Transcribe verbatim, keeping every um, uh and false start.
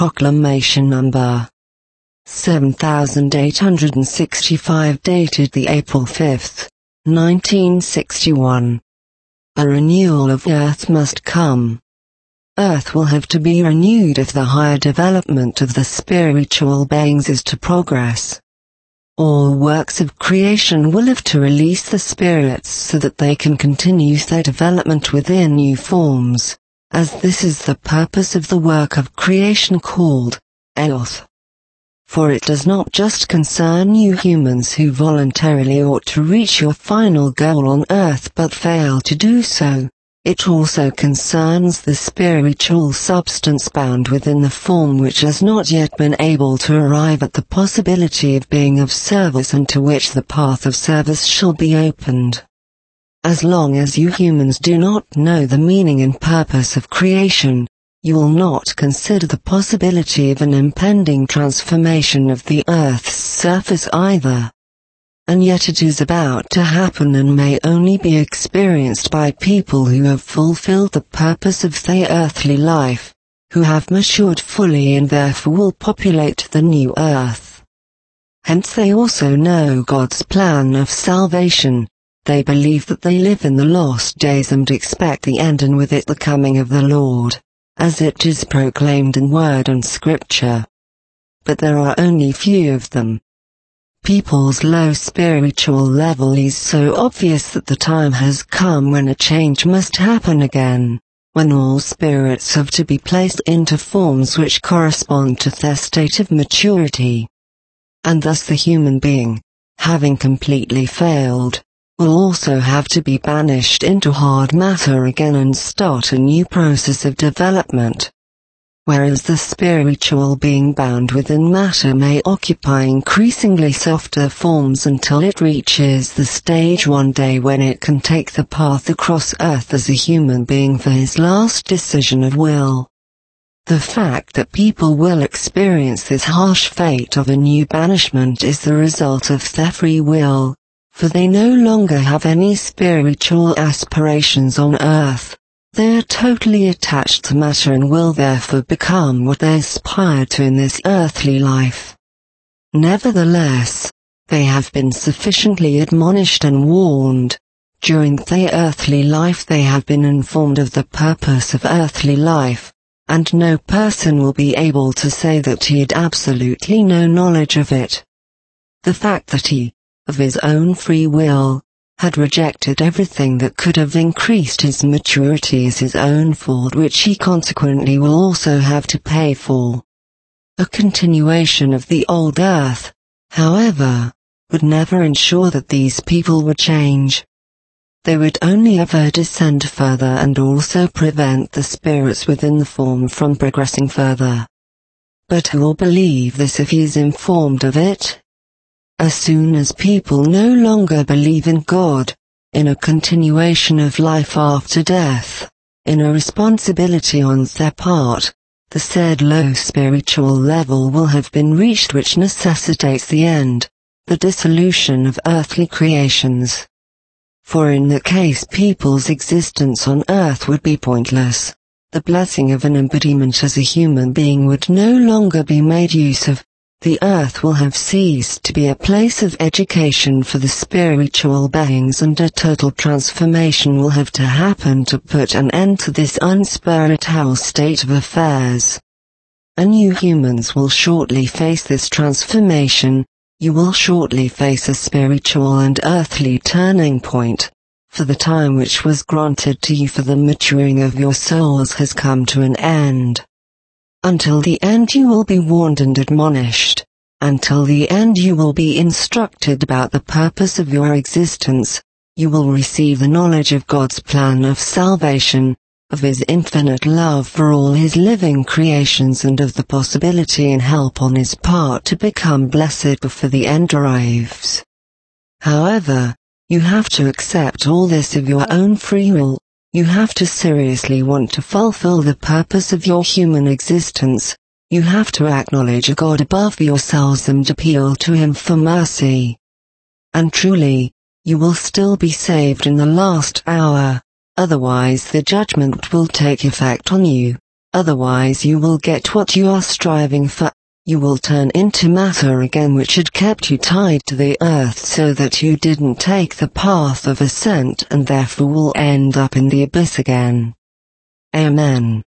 Proclamation Number seven thousand eight hundred sixty-five, dated the April fifth, nineteen sixty-one. A renewal of Earth must come. Earth will have to be renewed if the higher development of the spiritual beings is to progress. All works of creation will have to release the spirits so that they can continue their development within new forms, as this is the purpose of the work of creation called Earth. For it does not just concern you humans who voluntarily ought to reach your final goal on Earth but fail to do so. It also concerns the spiritual substance bound within the form which has not yet been able to arrive at the possibility of being of service, and to which the path of service shall be opened. As long as you humans do not know the meaning and purpose of creation, you will not consider the possibility of an impending transformation of the Earth's surface either. And yet it is about to happen, and may only be experienced by people who have fulfilled the purpose of their earthly life, who have matured fully and therefore will populate the new Earth. Hence they also know God's plan of salvation. They believe that they live in the lost days and expect the end, and with it the coming of the Lord, as it is proclaimed in word and scripture. But there are only few of them. People's low spiritual level is so obvious that the time has come when a change must happen again, when all spirits have to be placed into forms which correspond to their state of maturity. And thus the human being, having completely failed, will also have to be banished into hard matter again and start a new process of development. Whereas the spiritual being bound within matter may occupy increasingly softer forms until it reaches the stage one day when it can take the path across Earth as a human being for his last decision of will. The fact that people will experience this harsh fate of a new banishment is the result of their free will, for they no longer have any spiritual aspirations on Earth. They are totally attached to matter and will therefore become what they aspire to in this earthly life. Nevertheless, they have been sufficiently admonished and warned. During their earthly life they have been informed of the purpose of earthly life, and no person will be able to say that he had absolutely no knowledge of it. The fact that he, of his own free will, had rejected everything that could have increased his maturity is his own fault, which he consequently will also have to pay for. A continuation of the old Earth, however, would never ensure that these people would change. They would only ever descend further and also prevent the spirits within the form from progressing further. But who will believe this if he is informed of it? As soon as people no longer believe in God, in a continuation of life after death, in a responsibility on their part, the said low spiritual level will have been reached which necessitates the end, the dissolution of earthly creations. For in that case people's existence on Earth would be pointless. The blessing of an embodiment as a human being would no longer be made use of. The Earth will have ceased to be a place of education for the spiritual beings, and a total transformation will have to happen to put an end to this unspiritual state of affairs. And you humans will shortly face this transformation. You will shortly face a spiritual and earthly turning point, for the time which was granted to you for the maturing of your souls has come to an end. Until the end you will be warned and admonished. Until the end you will be instructed about the purpose of your existence. You will receive the knowledge of God's plan of salvation, of His infinite love for all His living creations, and of the possibility and help on His part to become blessed before the end arrives. However, you have to accept all this of your own free will. You have to seriously want to fulfill the purpose of your human existence. You have to acknowledge a God above yourselves and appeal to Him for mercy. And truly, you will still be saved in the last hour, otherwise the judgment will take effect on you. Otherwise you will get what you are striving for. You will turn into matter again, which had kept you tied to the earth so that you didn't take the path of ascent, and therefore will end up in the abyss again. Amen.